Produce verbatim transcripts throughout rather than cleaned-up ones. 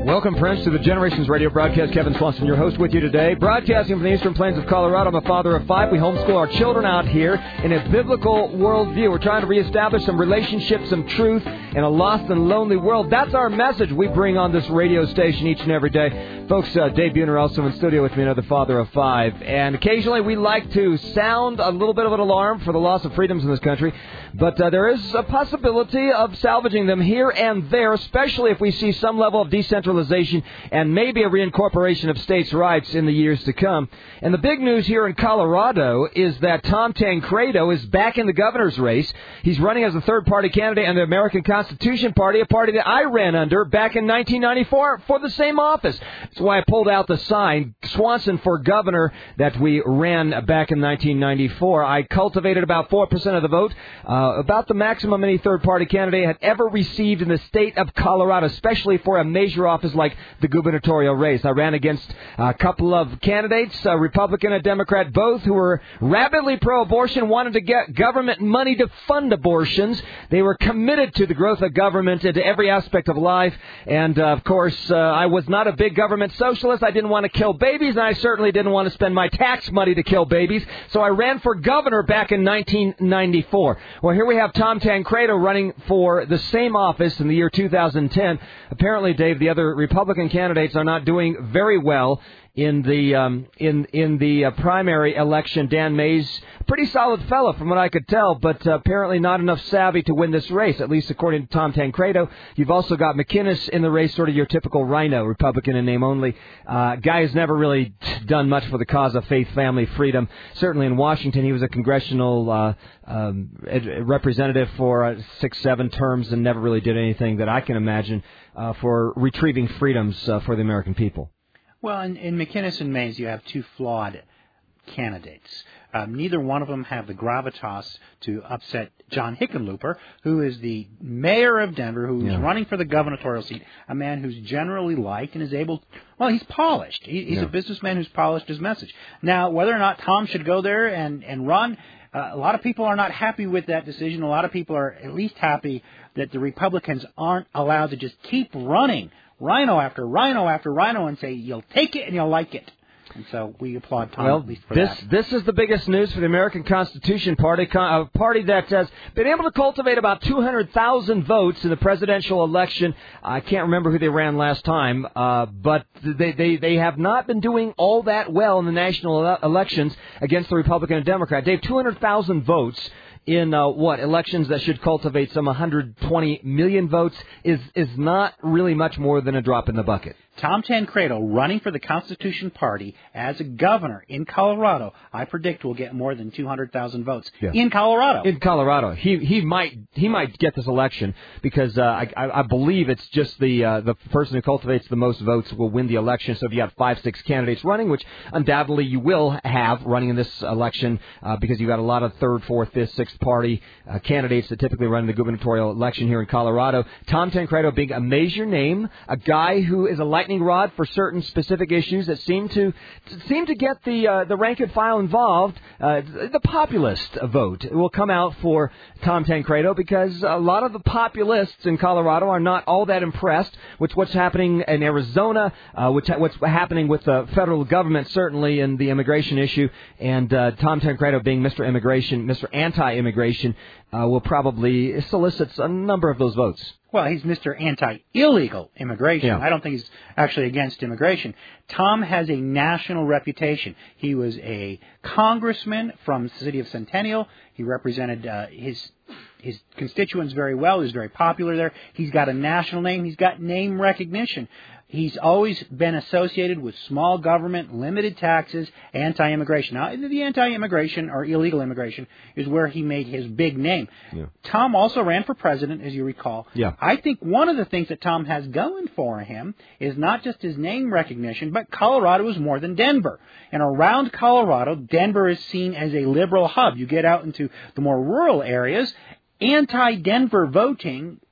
Welcome, friends, to the Generations Radio broadcast. Kevin Swanson, your host, with you today. Broadcasting from the eastern plains of Colorado. I'm a father of five. We homeschool our children out here in a biblical worldview. We're trying to reestablish some relationships, some truth in a lost and lonely world. That's our message we bring on this radio station each and every day. Folks, uh, Dave Buhner also in studio with me, another father of five. And occasionally we like to sound a little bit of an alarm for the loss of freedoms in this country. But uh, there is a possibility of salvaging them here and there, especially if we see some level of decentralization and maybe a reincorporation of states' rights in the years to come. And the big news here in Colorado is that Tom Tancredo is back in the governor's race. He's running as a third-party candidate in the American Constitution Party, a party that I ran under back in nineteen ninety-four for the same office. That's why I pulled out the sign, Swanson for Governor, that we ran back in nineteen ninety-four. I cultivated about four percent of the vote, uh, about the maximum any third-party candidate had ever received in the state of Colorado, especially for a major office like the gubernatorial race. I ran against a couple of candidates, a Republican and a Democrat, both who were rabidly pro-abortion, wanted to get government money to fund abortions. They were committed to the growth of government into every aspect of life. And, uh, of course, uh, I was not a big government socialist. I didn't want to kill babies, and I certainly didn't want to spend my tax money to kill babies. So I ran for governor back in nineteen ninety-four. Well, here we have Tom Tancredo running for the same office in the year two thousand ten. Apparently, Dave, the other Republican candidates are not doing very well in the um, in in the uh, primary election. Dan Mays, a pretty solid fellow from what I could tell, but uh, apparently not enough savvy to win this race, at least according to Tom Tancredo. You've also got McInnes in the race, sort of your typical rhino, Republican in name only. Uh, guy has never really done much for the cause of faith, family, freedom. Certainly in Washington, he was a congressional uh, um, representative for uh, six, seven terms and never really did anything that I can imagine uh, for retrieving freedoms uh, for the American people. Well, in, in McInnes and Mays, you have two flawed candidates. Um, neither one of them have the gravitas to upset John Hickenlooper, who is the mayor of Denver, who's yeah. running for the gubernatorial seat, a man who's generally liked and is able, well, he's polished. He, he's yeah. a businessman who's polished his message. Now, whether or not Tom should go there and, and run, uh, a lot of people are not happy with that decision. A lot of people are at least happy that the Republicans aren't allowed to just keep running rhino after rhino after rhino and say, you'll take it and you'll like it. And so we applaud Tom well, at least for this, that. This is the biggest news for the American Constitution Party, a party that has been able to cultivate about two hundred thousand votes in the presidential election. I can't remember who they ran last time, uh, but they, they, they have not been doing all that well in the national ele- elections against the Republican and Democrat. They have two hundred thousand votes in, uh, what, elections that should cultivate some one hundred twenty million votes is is not really much more than a drop in the bucket. Tom Tancredo running for the Constitution Party as a governor in Colorado, I predict will get more than two hundred thousand votes yeah. in Colorado. In Colorado, he he might he might get this election because uh, I, I believe it's just the uh, the person who cultivates the most votes will win the election. So if you got five six candidates running, which undoubtedly you will have running in this election uh, because you got a lot of third, fourth, fifth, sixth party uh, candidates that typically run the gubernatorial election here in Colorado. Tom Tancredo being a major name, a guy who is a lightning rod for certain specific issues that seem to seem to get the uh, the rank and file involved. Uh, the populist vote will come out for Tom Tancredo because a lot of the populists in Colorado are not all that impressed with what's happening in Arizona, uh, which, what's happening with the federal government, certainly in the immigration issue. And uh, Tom Tancredo being Mister Immigration, Mister Anti-Immigration, uh, will probably solicit a number of those votes. Well, he's Mister Anti-Illegal Immigration. Yeah. I don't think he's actually against immigration. Tom has a national reputation. He was a congressman from the city of Centennial. He represented uh, his his constituents very well. He was very popular there. He's got a national name. He's got name recognition. He's always been associated with small government, limited taxes, anti-immigration. Now, the anti-immigration or illegal immigration is where he made his big name. Yeah. Tom also ran for president, as you recall. Yeah. I think one of the things that Tom has going for him is not just his name recognition, but Colorado is more than Denver. And around Colorado, Denver is seen as a liberal hub. You get out into the more rural areas, anti-Denver voting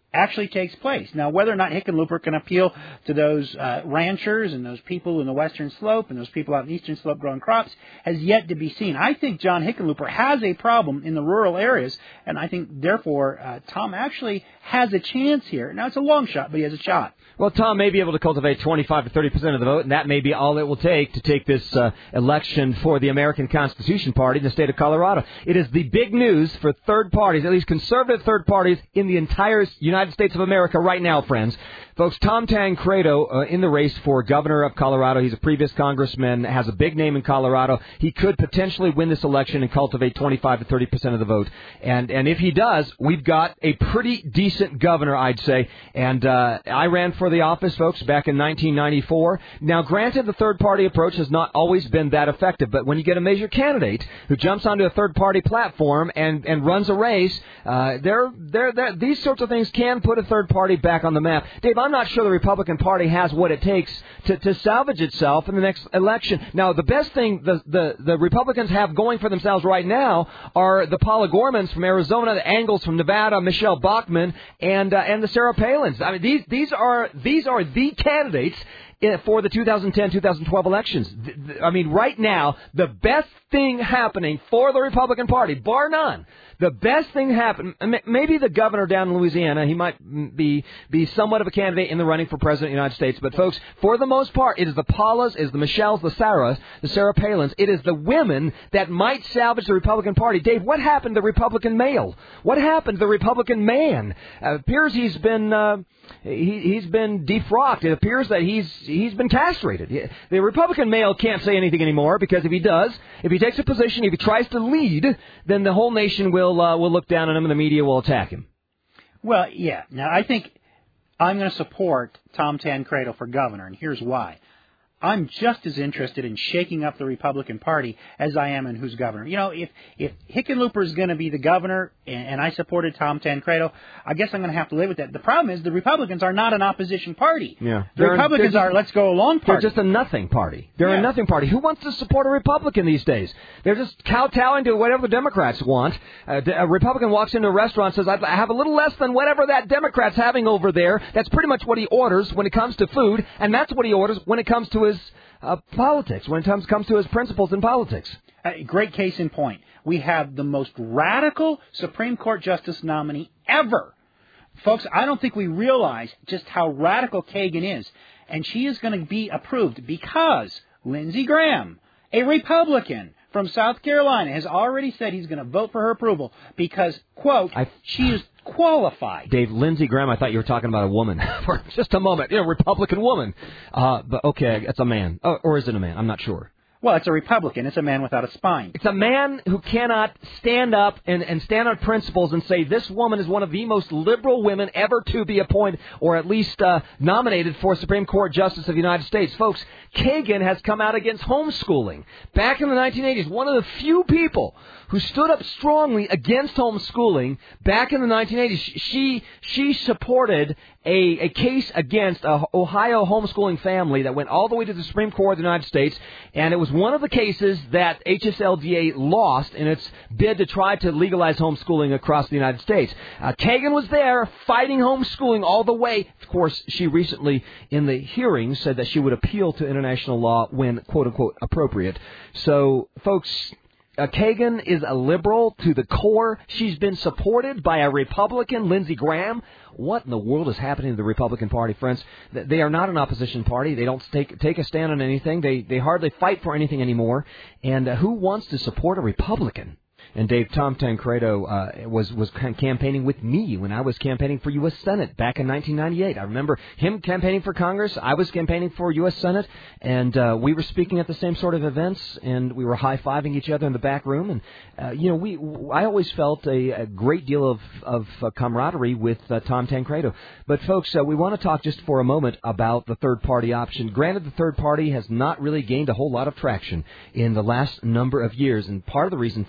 actually takes place. Now, whether or not Hickenlooper can appeal to those uh, ranchers and those people in the western slope and those people out in the eastern slope growing crops has yet to be seen. I think John Hickenlooper has a problem in the rural areas, and I think, therefore, uh, Tom actually has a chance here. Now, it's a long shot, but he has a shot. Well, Tom may be able to cultivate twenty-five to thirty percent of the vote, and that may be all it will take to take this uh, election for the American Constitution Party in the state of Colorado. It is the big news for third parties, at least conservative third parties, in the entire United States of America right now, friends. Folks, Tom Tancredo uh, in the race for governor of Colorado. He's a previous congressman, has a big name in Colorado. He could potentially win this election and cultivate twenty-five to thirty percent of the vote. And and if he does, we've got a pretty decent governor, I'd say. And uh, I ran for the office, folks, back in nineteen ninety-four. Now, granted, the third-party approach has not always been that effective. But when you get a major candidate who jumps onto a third-party platform and, and runs a race, uh, they're, they're, they're, these sorts of things can put a third party back on the map. Dave, I'm not sure the Republican Party has what it takes to, to salvage itself in the next election. Now, the best thing the, the, the Republicans have going for themselves right now are the Paula Gormans from Arizona, the Angles from Nevada, Michelle Bachmann, and uh, and the Sarah Palins. I mean, these these are these are the candidates for the two thousand ten two thousand twelve elections. I mean, right now, the best thing happening for the Republican Party, bar none, the best thing happened, maybe the governor down in Louisiana, he might be be somewhat of a candidate in the running for president of the United States, but folks, for the most part, it is the Paulas, it is the Michelles, the Sarahs, the Sarah Palins, it is the women that might salvage the Republican Party. Dave, what happened to the Republican male? What happened to the Republican man? Uh, it appears he's been... Uh, He, he's been defrocked. It appears that he's he's been castrated. The Republican male can't say anything anymore because if he does, if he takes a position, if he tries to lead, then the whole nation will uh, will look down on him and the media will attack him. Well, yeah. Now, I think I'm going to support Tom Tancredo for governor, and here's why. I'm just as interested in shaking up the Republican Party as I am in who's governor. You know, if if Hickenlooper is going to be the governor and, and I supported Tom Tancredo, I guess I'm going to have to live with that. The problem is the Republicans are not an opposition party. Yeah. The they're, Republicans they're just, are let's go along party. They're just a nothing party. They're yeah. a nothing party. Who wants to support a Republican these days? They're just kowtowing to whatever the Democrats want. Uh, a Republican walks into a restaurant and says, I have a little less than whatever that Democrat's having over there. That's pretty much what he orders when it comes to food, and that's what he orders when it comes to his Uh, politics, when it comes, comes to his principles in politics. A great case in point. We have the most radical Supreme Court Justice nominee ever. Folks, I don't think we realize just how radical Kagan is. And she is going to be approved because Lindsey Graham, a Republican from South Carolina, has already said he's going to vote for her approval because, quote, I, she is qualified. Dave, Lindsey Graham, I thought you were talking about a woman for just a moment. You know, Republican woman. Uh, but okay, it's a man. Oh, or is it a man? I'm not sure. Well, it's a Republican. It's a man without a spine. It's a man who cannot stand up and, and stand on principles and say this woman is one of the most liberal women ever to be appointed or at least uh, nominated for Supreme Court Justice of the United States. Folks, Kagan has come out against homeschooling. Back in the nineteen eighties, one of the few people who stood up strongly against homeschooling back in the nineteen eighties. She she supported a, a case against a Ohio homeschooling family that went all the way to the Supreme Court of the United States, and it was one of the cases that H S L D A lost in its bid to try to legalize homeschooling across the United States. Uh, Kagan was there fighting homeschooling all the way. Of course, she recently in the hearing said that she would appeal to international law when, quote-unquote, appropriate. So, folks... Uh, Kagan is a liberal to the core. She's been supported by a Republican, Lindsey Graham. What in the world is happening to the Republican Party, friends? They are not an opposition party. They don't take take a stand on anything. They they hardly fight for anything anymore. And uh, who wants to support a Republican? And Dave, Tom Tancredo uh, was was campaigning with me when I was campaigning for U S Senate back in nineteen ninety-eight. I remember him campaigning for Congress. I was campaigning for U S Senate, and uh, we were speaking at the same sort of events, and we were high-fiving each other in the back room. And uh, you know, we I always felt a, a great deal of of uh, camaraderie with uh, Tom Tancredo. But folks, uh, we want to talk just for a moment about the third party option. Granted, the third party has not really gained a whole lot of traction in the last number of years, and part of the reason for this is, Dave,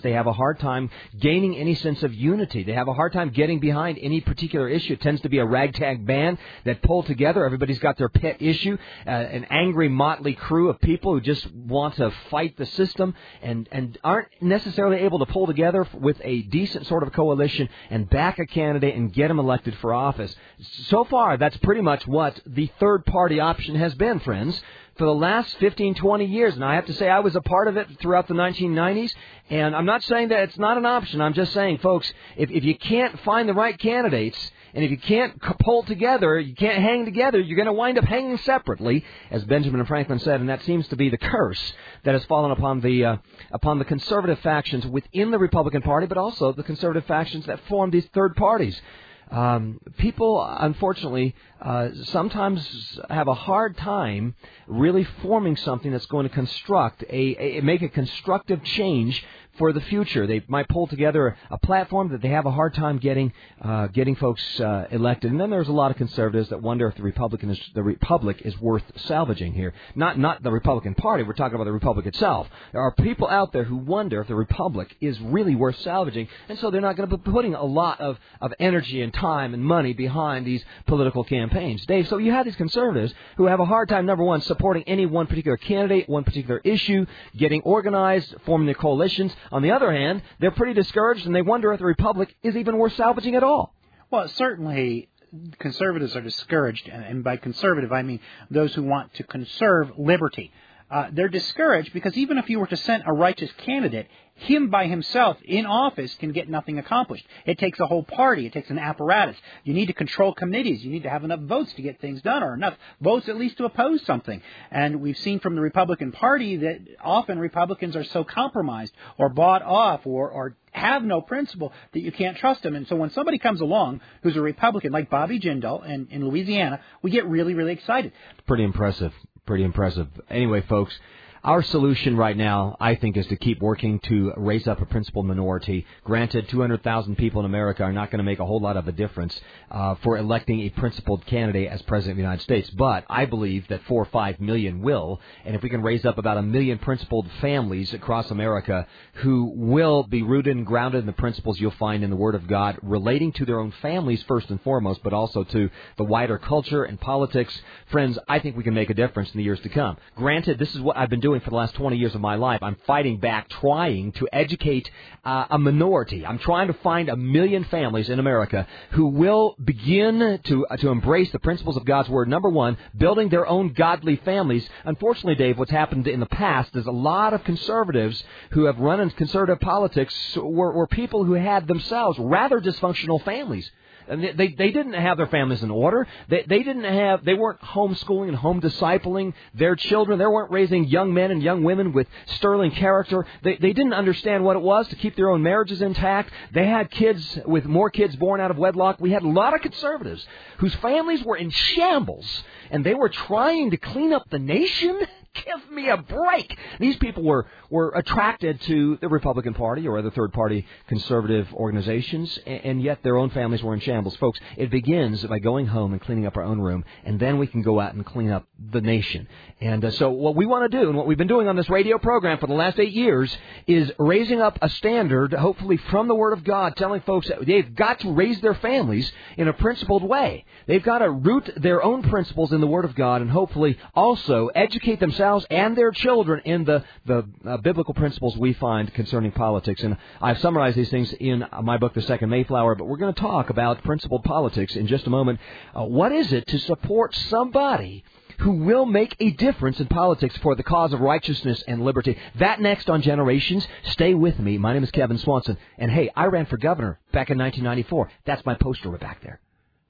they have a hard time gaining any sense of unity. They have a hard time getting behind any particular issue. It tends to be a ragtag band that pull together. Everybody's got their pet issue, uh, an angry motley crew of people who just want to fight the system and, and aren't necessarily able to pull together with a decent sort of coalition and back a candidate and get him elected for office. So far, that's pretty much what the third-party option has been, friends, for the last fifteen, twenty years. And I have to say I was a part of it throughout the nineteen nineties. And I'm not saying that it's not an option. I'm just saying, folks, if, if you can't find the right candidates, and if you can't pull together, you can't hang together, you're going to wind up hanging separately, as Benjamin Franklin said, and that seems to be the curse that has fallen upon the uh, upon the conservative factions within the Republican Party, but also the conservative factions that form these third parties. Um, people, unfortunately, uh, sometimes have a hard time really forming something that's going to construct a, a make a constructive change for the future. They might pull together a platform that they have a hard time getting uh, getting folks uh, elected. And then there's a lot of conservatives that wonder if the Republican is, the Republic is worth salvaging here. Not not the Republican Party. We're talking about the Republic itself. There are people out there who wonder if the Republic is really worth salvaging, and so they're not going to be putting a lot of, of energy and time and money behind these political campaigns. Dave, so you have these conservatives who have a hard time, number one, supporting any one particular candidate, one particular issue, getting organized, forming their coalitions. On the other hand, they're pretty discouraged, and they wonder if the Republic is even worth salvaging at all. Well, certainly conservatives are discouraged, and by conservative I mean those who want to conserve liberty. Uh, they're discouraged because even if you were to send a righteous candidate, him by himself in office can get nothing accomplished. It takes a whole party. It takes an apparatus. You need to control committees. You need to have enough votes to get things done, or enough votes at least to oppose something. And we've seen from the Republican Party that often Republicans are so compromised or bought off or, or have no principle that you can't trust them. And so when somebody comes along who's a Republican, like Bobby Jindal in, in Louisiana, we get really, really excited. Pretty impressive. Pretty impressive. Anyway, folks, our solution right now, I think, is to keep working to raise up a principled minority. Granted, two hundred thousand people in America are not going to make a whole lot of a difference uh, for electing a principled candidate as President of the United States. But I believe that four or five million will. And if we can raise up about a million principled families across America who will be rooted and grounded in the principles you'll find in the Word of God relating to their own families first and foremost, but also to the wider culture and politics, friends, I think we can make a difference in the years to come. Granted, this is what I've been doing for the last twenty years of my life. I'm fighting back, trying to educate uh, a minority. I'm trying to find a million families in America who will begin to uh, to embrace the principles of God's Word. Number one, building their own godly families. Unfortunately, Dave, what's happened in the past is a lot of conservatives who have run in conservative politics were, were people who had themselves rather dysfunctional families. They, they they didn't have their families in order. They they didn't have they weren't homeschooling and home discipling their children. They weren't raising young men and young women with sterling character. They they didn't understand what it was to keep their own marriages intact. They had kids with more kids born out of wedlock. We had a lot of conservatives whose families were in shambles, and they were trying to clean up the nation. Give me a break. These people were, were attracted to the Republican Party or other third-party conservative organizations, and, and yet their own families were in shambles. Folks, it begins by going home and cleaning up our own room, and then we can go out and clean up the nation. And uh, so what we want to do, and what we've been doing on this radio program for the last eight years, is raising up a standard, hopefully from the Word of God, telling folks that they've got to raise their families in a principled way. They've got to root their own principles in the Word of God and hopefully also educate themselves and their children in the, the uh, biblical principles we find concerning politics. And I've summarized these things in my book, The Second Mayflower, but we're going to talk about principled politics in just a moment. Uh, what is it to support somebody who will make a difference in politics for the cause of righteousness and liberty? That next on Generations. Stay with me. My name is Kevin Swanson. And hey, I ran for governor back in nineteen ninety-four. That's my poster right back there.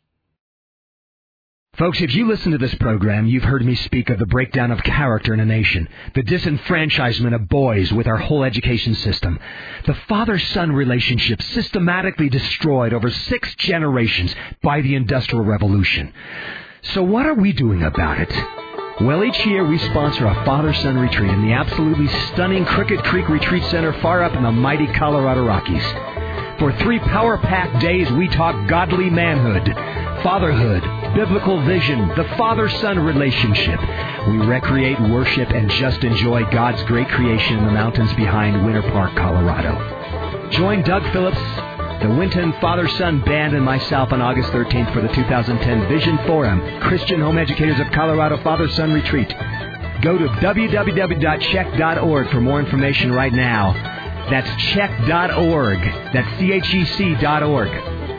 Folks, if you listen to this program, you've heard me speak of the breakdown of character in a nation, the disenfranchisement of boys with our whole education system, the father-son relationship systematically destroyed over six generations by the Industrial Revolution. So what are we doing about it? Well, each year we sponsor a father-son retreat in the absolutely stunning Crooked Creek Retreat Center far up in the mighty Colorado Rockies. For three power-packed days, we talk godly manhood, fatherhood, biblical vision, the father-son relationship. We recreate, worship, and just enjoy God's great creation in the mountains behind Winter Park, Colorado. Join Doug Phillips, the Winton Father-Son Band, and myself on August thirteenth for the two thousand ten Vision Forum Christian Home Educators of Colorado Father-Son Retreat. Go to w w w dot check dot org for more information right now. That's check dot org. That's C H E C dot org.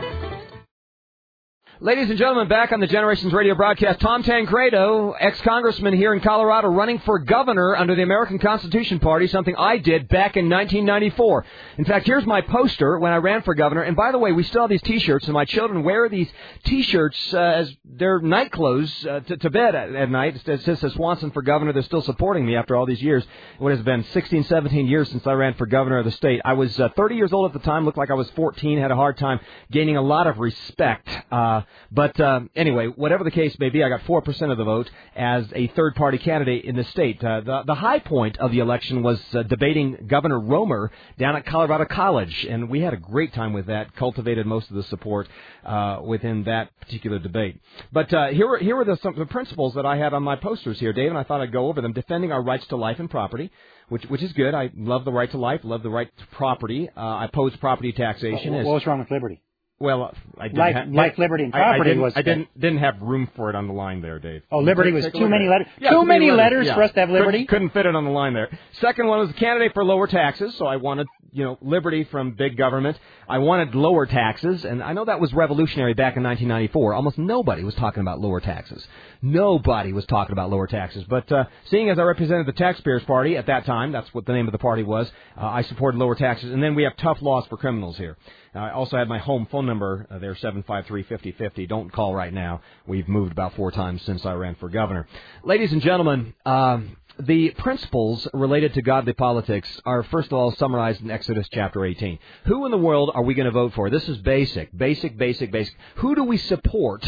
Ladies and gentlemen, back on the Generations Radio broadcast, Tom Tancredo, ex-congressman here in Colorado, running for governor under the American Constitution Party, something I did back in nineteen ninety-four. In fact, here's my poster when I ran for governor. And by the way, we still have these T-shirts, and my children wear these T-shirts uh, as their night clothes uh, to, to bed at, at night. It says Swanson for governor. They're still supporting me after all these years. What has it been sixteen, seventeen years since I ran for governor of the state. I was uh, thirty years old at the time, looked like I was fourteen, had a hard time gaining a lot of respect. Uh, But uh, anyway, whatever the case may be, I got four percent of the vote as a third-party candidate in the state. Uh, the, the high point of the election was uh, debating Governor Romer down at Colorado College, and we had a great time with that, cultivated most of the support uh, within that particular debate. But uh, here were, here were the, some of the principles that I had on my posters here, Dave, and I thought I'd go over them. Defending our rights to life and property, which which is good. I love the right to life, love the right to property. Uh, I oppose property taxation. What, what was wrong with liberty? Well, I didn't life, have, life, liberty, and property I, I didn't, was. I didn't didn't have room for it on the line there, Dave. Oh, liberty was take too many letters. Yeah, too many letters, letters yeah. for us to have liberty. Couldn't, couldn't fit it on the line there. Second one was a candidate for lower taxes, so I wanted, you know, liberty from big government. I wanted lower taxes, and I know that was revolutionary back in nineteen ninety-four. Almost nobody was talking about lower taxes. Nobody was talking about lower taxes. But uh, seeing as I represented the Taxpayers Party at that time, that's what the name of the party was, uh, I supported lower taxes. And then we have tough laws for criminals here. Uh, I also had my home phone number uh, there, seven five three, five oh five oh. Don't call right now. We've moved about four times since I ran for governor. Ladies and gentlemen, um, the principles related to godly politics are, first of all, summarized in Exodus chapter eighteen. Who in the world are we going to vote for? This is basic, basic, basic, basic. Who do we support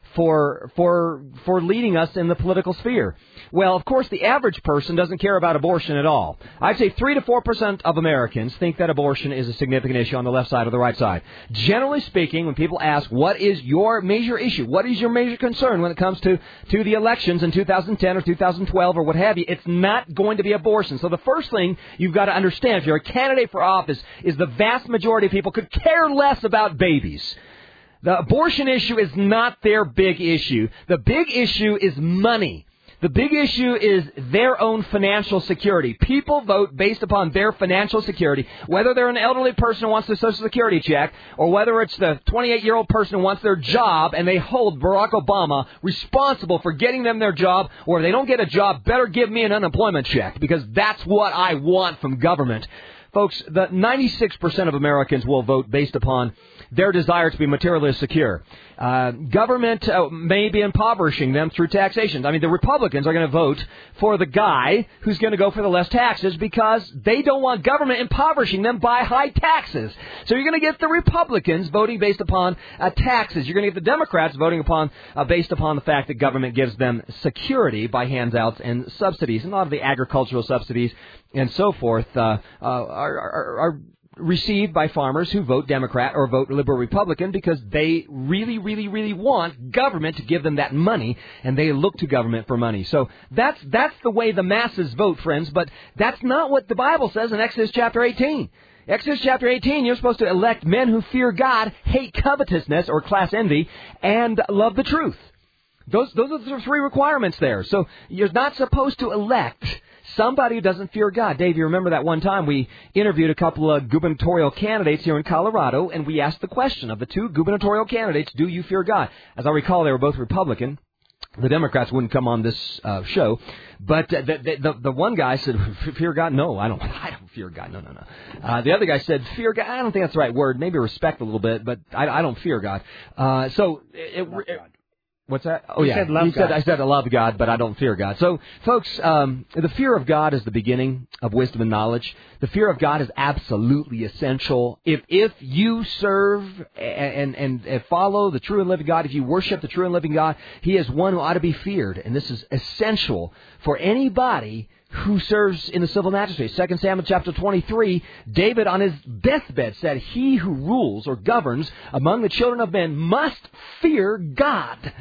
for for for leading us in the political sphere? Well, of course, the average person doesn't care about abortion at all. I'd say three to four percent of Americans think that abortion is a significant issue on the left side or the right side. Generally speaking, when people ask, what is your major issue? What is your major concern when it comes to, to the elections in two thousand ten or two thousand twelve or what have you? It's not going to be abortion. So the first thing you've got to understand, if you're a candidate for office, is the vast majority of people could care less about babies. The abortion issue is not their big issue. The big issue is money. The big issue is their own financial security. People vote based upon their financial security, whether they're an elderly person who wants their Social Security check, or whether it's the twenty-eight-year-old person who wants their job and they hold Barack Obama responsible for getting them their job, or if they don't get a job, better give me an unemployment check, because that's what I want from government. Folks, the ninety-six percent of Americans will vote based upon their desire to be materially secure. Uh, government uh, may be impoverishing them through taxation. I mean, the Republicans are going to vote for the guy who's going to go for the less taxes because they don't want government impoverishing them by high taxes. So you're going to get the Republicans voting based upon uh, taxes. You're going to get the Democrats voting upon uh, based upon the fact that government gives them security by handouts and subsidies. And a lot of the agricultural subsidies and so forth uh, uh, are, are, are received by farmers who vote Democrat or vote Liberal Republican because they really, really, really want government to give them that money, and they look to government for money. So that's that's the way the masses vote, friends, but that's not what the Bible says in Exodus chapter eighteen. Exodus chapter eighteen, you're supposed to elect men who fear God, hate covetousness or class envy, and love the truth. Those, those are the three requirements there. So you're not supposed to elect somebody who doesn't fear God. Dave, you remember that one time we interviewed a couple of gubernatorial candidates here in Colorado, and we asked the question of the two gubernatorial candidates, do you fear God? As I recall, they were both Republican. The Democrats wouldn't come on this uh, show, but uh, the, the the one guy said, "Fear God? No, I don't. I don't fear God. No, no, no." Uh, the other guy said, "Fear God? I don't think that's the right word. Maybe respect a little bit, but I, I don't fear God." Uh, so it, it, it What's that? Oh, you yeah. Said love he God. said, I said I love God, but I don't fear God. So, folks, um, the fear of God is the beginning of wisdom and knowledge. The fear of God is absolutely essential. If if you serve and, and, and follow the true and living God, if you worship the true and living God, He is one who ought to be feared. And this is essential for anybody who serves in the civil magistracy. Second Samuel chapter twenty-three, David on his deathbed said, he who rules or governs among the children of men must fear God.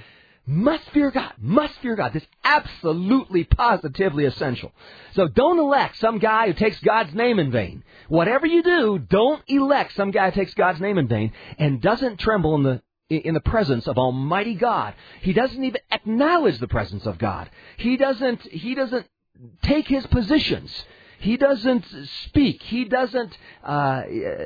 must fear God, must fear God. This is absolutely, positively essential. So don't elect some guy who takes God's name in vain. Whatever you do, don't elect some guy who takes God's name in vain and doesn't tremble in the in the presence of Almighty God. He doesn't even acknowledge the presence of God. He doesn't, he doesn't take his positions. He doesn't speak. He doesn't uh,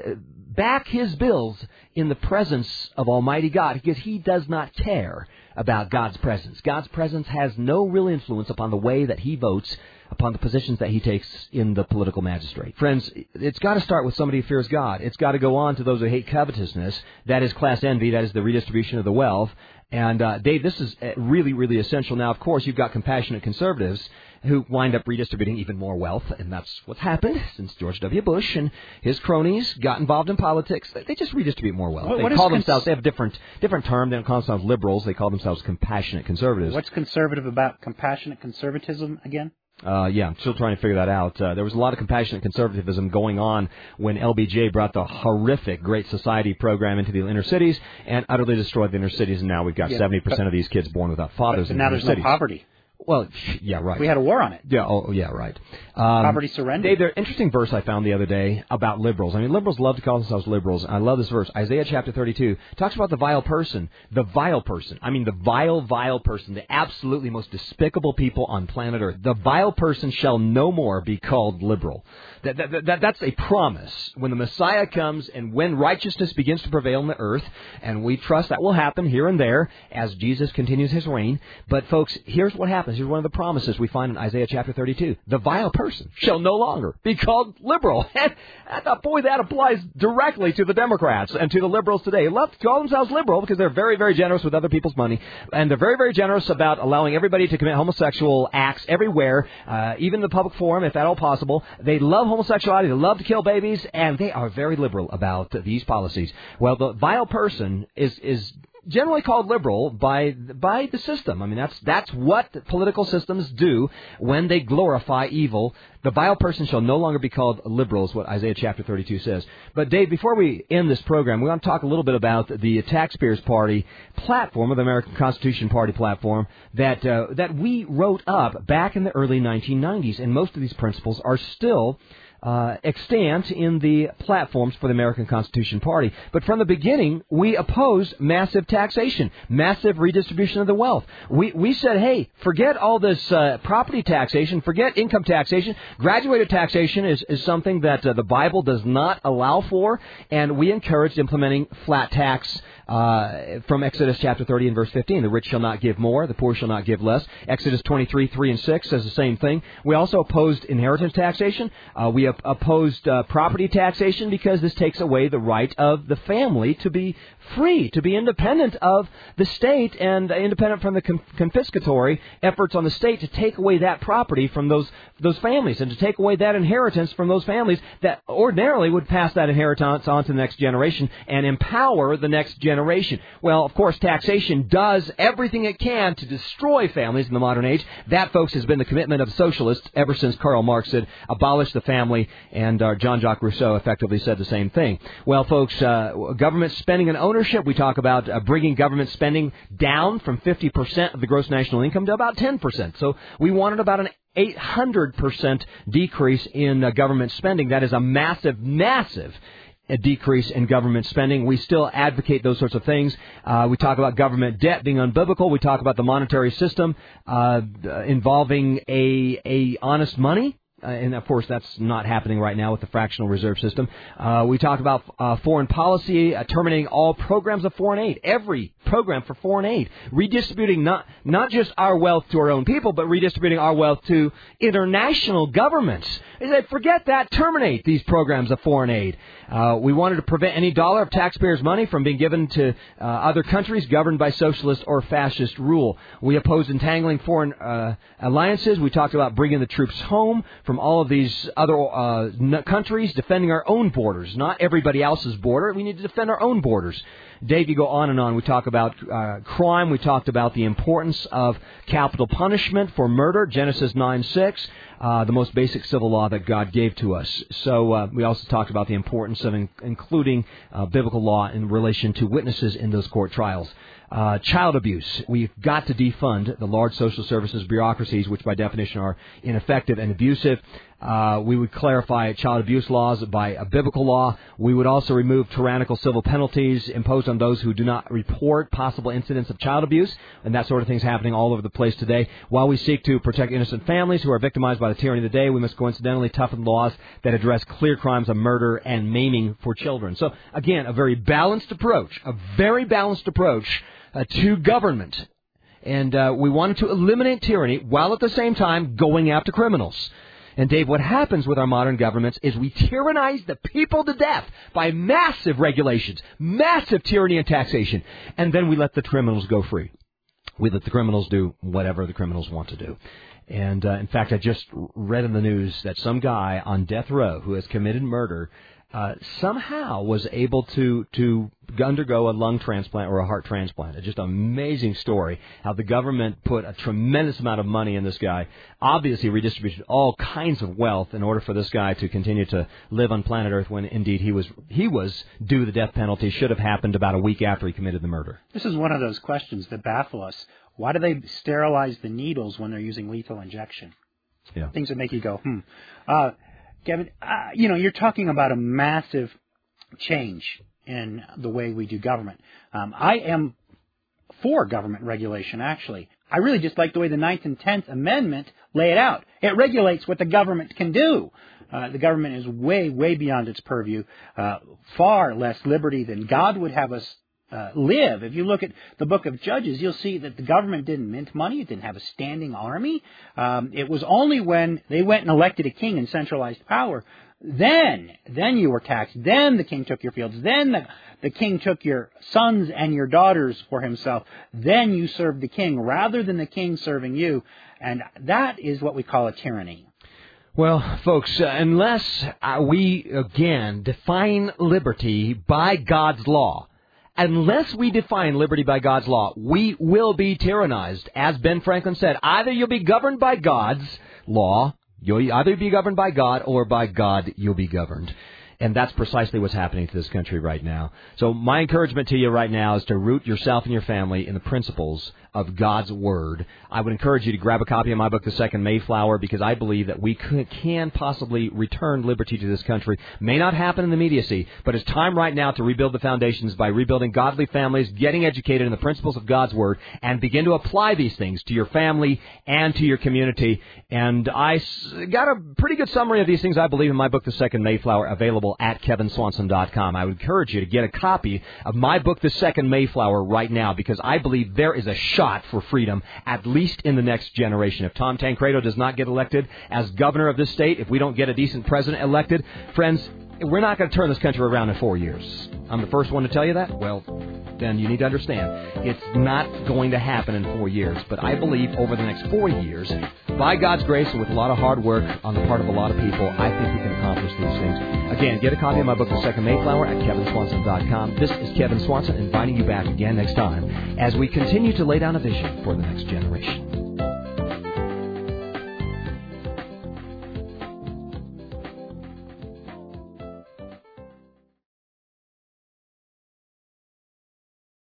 back his bills in the presence of Almighty God because he does not care about God's presence. God's presence has no real influence upon the way that he votes, upon the positions that he takes in the political magistrate. Friends, it's got to start with somebody who fears God. It's got to go on to those who hate covetousness. That is class envy. That is the redistribution of the wealth. And, uh, Dave, this is really, really essential. Now, of course, you've got compassionate conservatives who wind up redistributing even more wealth, and that's what's happened since George W. Bush and his cronies got involved in politics. They just redistribute more wealth. What, they what call cons- themselves, they have a different, different term. They don't call themselves liberals. They call themselves compassionate conservatives. What's conservative about compassionate conservatism again? Uh, yeah, I'm still trying to figure that out. Uh, there was a lot of compassionate conservatism going on when L B J brought the horrific Great Society program into the inner cities and utterly destroyed the inner cities, and now we've got yeah, seventy percent of these kids born without fathers but, in but now the inner there's cities. No poverty. Well, yeah, right. We had a war on it. Yeah, oh, yeah, right. Um, Poverty surrender. Dave, there's an interesting verse I found the other day about liberals. I mean, liberals love to call themselves liberals. I love this verse. Isaiah chapter thirty-two talks about the vile person. The vile person. I mean, the vile, vile person. The absolutely most despicable people on planet Earth. The vile person shall no more be called liberal. That, that, that, that's a promise. When the Messiah comes and when righteousness begins to prevail on the earth, and we trust that will happen here and there as Jesus continues his reign. But, folks, here's what happens. Here's one of the promises we find in Isaiah chapter thirty-two. The vile person shall no longer be called liberal. And I thought, boy, that applies directly to the Democrats and to the liberals today. They love to call themselves liberal because they're very, very generous with other people's money. And they're very, very generous about allowing everybody to commit homosexual acts everywhere, uh, even in the public forum, if at all possible. They love homosexuality. They love to kill babies. And they are very liberal about these policies. Well, the vile person is is... generally called liberal by by the system. I mean, that's that's what political systems do when they glorify evil. The vile person shall no longer be called liberal, is what Isaiah chapter thirty-two says. But, Dave, before we end this program, we want to talk a little bit about the Taxpayers Party platform, or the American Constitution Party platform, that uh, that we wrote up back in the early nineteen nineties. And most of these principles are still Uh, extant in the platforms for the American Constitution Party. But from the beginning, we opposed massive taxation, massive redistribution of the wealth. We we said, hey, forget all this uh, property taxation, forget income taxation. Graduated taxation is, is something that uh, the Bible does not allow for, and we encouraged implementing flat tax uh, from Exodus chapter thirty and verse fifteen. The rich shall not give more, the poor shall not give less. Exodus twenty-three, three and six says the same thing. We also opposed inheritance taxation. Uh, we opposed uh, property taxation because this takes away the right of the family to be free, to be independent of the state and independent from the con- confiscatory efforts on the state to take away that property from those those families and to take away that inheritance from those families that ordinarily would pass that inheritance on to the next generation and empower the next generation. Well, of course, taxation does everything it can to destroy families in the modern age. That, folks, has been the commitment of socialists ever since Karl Marx said, abolish the family, and uh, Jean-Jacques Rousseau effectively said the same thing. Well, folks, uh, government spending and ownership, we talk about uh, bringing government spending down from fifty percent of the gross national income to about ten percent. So we wanted about an eight hundred percent decrease in uh, government spending. That is a massive, massive a decrease in government spending. We still advocate those sorts of things. Uh, we talk about government debt being unbiblical. We talk about the monetary system uh, involving a, a honest money. Uh, and, of course, that's not happening right now with the fractional reserve system. Uh, we talk about uh, foreign policy, uh, terminating all programs of foreign aid, every program for foreign aid, redistributing not not just our wealth to our own people, but redistributing our wealth to international governments. They said, forget that, terminate these programs of foreign aid. Uh, we wanted to prevent any dollar of taxpayers' money from being given to uh, other countries governed by socialist or fascist rule. We opposed entangling foreign uh, alliances. We talked about bringing the troops home from all of these other uh, countries, defending our own borders, not everybody else's border. We need to defend our own borders. Dave, you go on and on. We talk about uh, crime. We talked about the importance of capital punishment for murder, Genesis nine six. uh, the most basic civil law that God gave to us. So uh, we also talked about the importance of in- including uh, biblical law in relation to witnesses in those court trials. Uh, child abuse. We've got to defund the large social services bureaucracies, which by definition are ineffective and abusive. Uh, we would clarify child abuse laws by a biblical law. We would also remove tyrannical civil penalties imposed on those who do not report possible incidents of child abuse, and that sort of thing is happening all over the place today. While we seek to protect innocent families who are victimized by the tyranny of the day, we must coincidentally toughen laws that address clear crimes of murder and maiming for children. So, again, a very balanced approach, a very balanced approach uh, to government. And uh, we wanted to eliminate tyranny while at the same time going after criminals. And, Dave, what happens with our modern governments is we tyrannize the people to death by massive regulations, massive tyranny and taxation, and then we let the criminals go free. We let the criminals do whatever the criminals want to do. And, uh, in fact, I just read in the news that some guy on death row who has committed murder uh, somehow was able to to undergo a lung transplant or a heart transplant. It's just an amazing story how the government put a tremendous amount of money in this guy, obviously redistributed all kinds of wealth in order for this guy to continue to live on planet Earth when indeed he was he was due the death penalty, should have happened about a week after he committed the murder. This is one of those questions that baffle us. Why do they sterilize the needles when they're using lethal injection? Yeah. Things that make you go, hmm. Uh, Kevin, uh, you know, you're talking about a massive change in the way we do government. Um, I am for government regulation, actually. I really just like the way the Ninth and Tenth Amendment lay it out. It regulates what the government can do. Uh, the government is way, way beyond its purview, uh, far less liberty than God would have us Uh, live. If you look at the book of Judges, you'll see that the government didn't mint money. It didn't have a standing army. Um, it was only when they went and elected a king and centralized power, then, then you were taxed. Then the king took your fields. Then the, the king took your sons and your daughters for himself. Then you served the king rather than the king serving you. And that is what we call a tyranny. Well, folks, uh, unless uh, we, again, define liberty by God's law, Unless we define liberty by God's law, we will be tyrannized. As Ben Franklin said, either you'll be governed by God's law, you'll either be governed by God, or by God you'll be governed. And that's precisely what's happening to this country right now. So my encouragement to you right now is to root yourself and your family in the principles of God's Word. I would encourage you to grab a copy of my book, The Second Mayflower, because I believe that we could, can possibly return liberty to this country. May not happen in the immediacy, but it's time right now to rebuild the foundations by rebuilding godly families, getting educated in the principles of God's Word, and begin to apply these things to your family and to your community. And I got a pretty good summary of these things, I believe, in my book, The Second Mayflower, available at kevin swanson dot com. I would encourage you to get a copy of my book, The Second Mayflower, right now, because I believe there is a shot for freedom, at least in the next generation. If Tom Tancredo does not get elected as governor of this state, if we don't get a decent president elected, friends, we're not going to turn this country around in four years. I'm the first one to tell you that. Well, then you need to understand, it's not going to happen in four years. But I believe over the next four years, by God's grace and with a lot of hard work on the part of a lot of people, I think we can accomplish these things. Again, get a copy of my book, The Second Mayflower, at kevin swanson dot com. This is Kevin Swanson inviting you back again next time as we continue to lay down a vision for the next generation.